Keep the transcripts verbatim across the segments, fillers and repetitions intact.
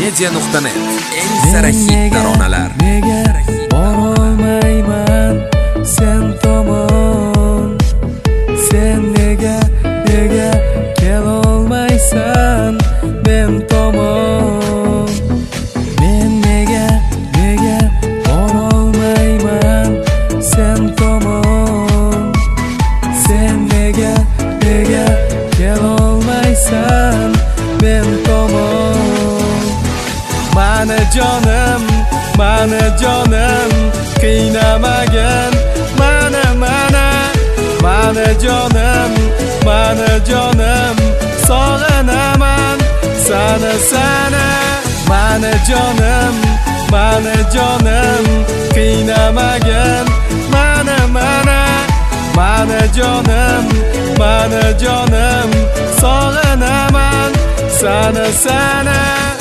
media nuqta net eng sara hit taronalar. Nega borolmayman sen tomon? Sen nega nega kelolmaysan men tomon? Men nega nega borolmayman sen tomon? Sen nega nega kelolmaysan men tomon? Mana jonim, mana jonim qiynamagin mana mana. Mana jonim, mana jonim sog'inaman sana sana. Mana jonim, mana jonim qiynamagin mana mana. Mana jonim, mana jonim sog'inaman sana sana.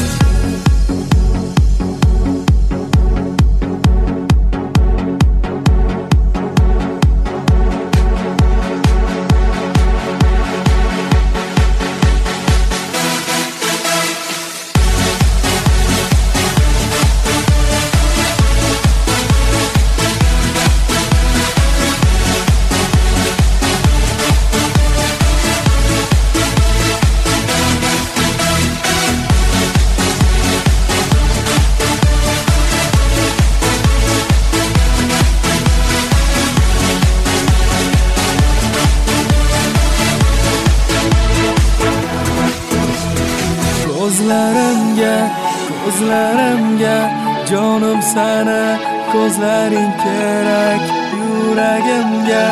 Ko'zlarimga, ko'zlarimga jonim sana, ko'zlaring kerak. Yuragimga,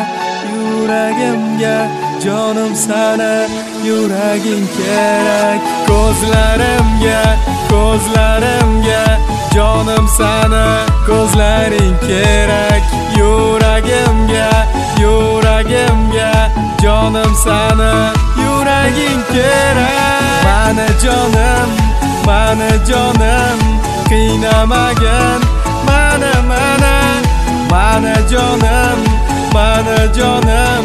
yuragimga jonim sana, yuraging kerak. Ko'zlarimga, ko'zlarimga jonim sana, ko'zlaring kerak. Yuragimga, yuragimga jonim sana, yuraging kerak. Mana jonim, mana jonim qiynamagin mana mana. Mana jonim, mana jonim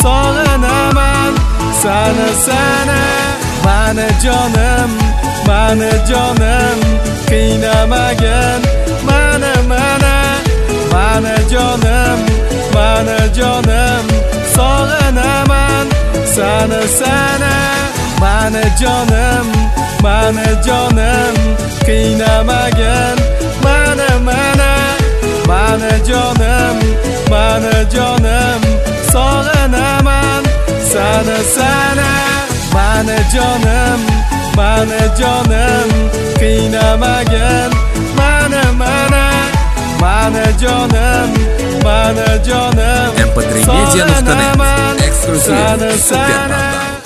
sog'inaman sana sana. Mana jonim, mana jonim qiynamagin mana mana. Mana jonim, mana jonim sog'inaman sana sana. Mana jonim, mana jonim qiynamagin mana mana. Mana jonim, mana jonim sog'inaman sana sana. Mana jonim, mana jonim qiynamagin mana mana. Mana jonim, mana jonim em p три media nuqta net eksklyuziv super